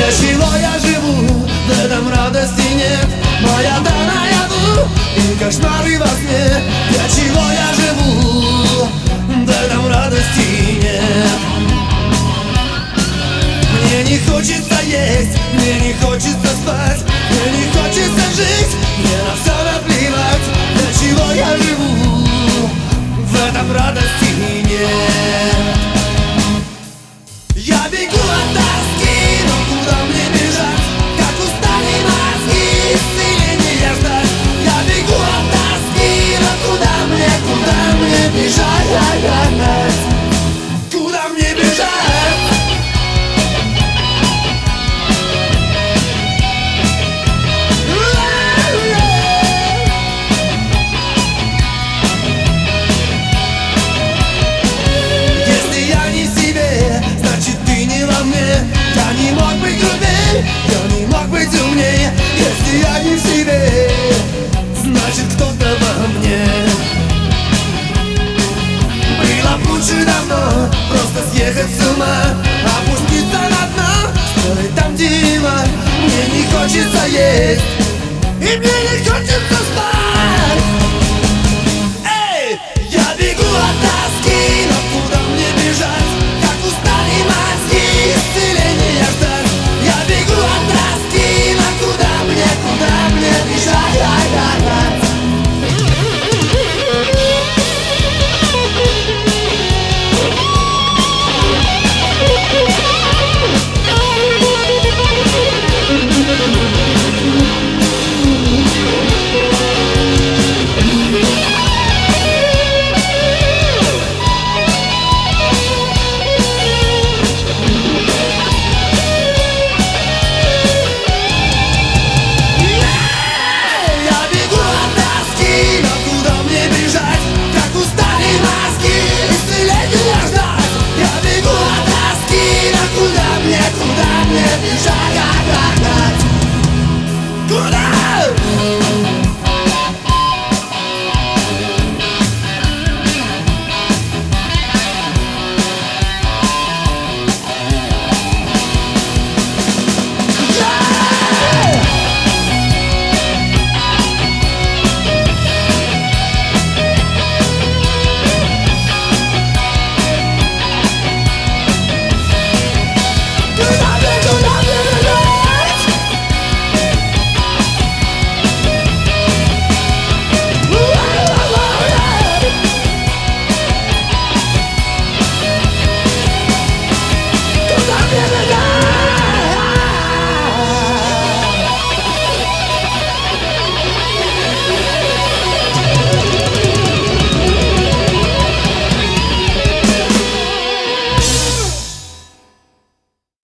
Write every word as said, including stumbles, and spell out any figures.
Для чего я живу, в этом радости нет. Моя да наяву и кошмары во сне. Для чего я живу, в этом радости нет. Мне не хочется есть, мне не хочется спать, мне не хочется жить, мне на все наплевать. Для чего я живу, в этом радости нет. Я бегу от тоски, но куда мне бежать? Как устали мозги, исцеления ждать. Я бегу от тоски, но куда мне, куда мне бежать? Куда мне бежать? Я не мог быть грубее, я не мог быть умнее. Если я не в себе, значит кто-то во мне. Было б лучше давно просто съехать с ума, опуститься на дно, стоит там дима. Мне не хочется есть,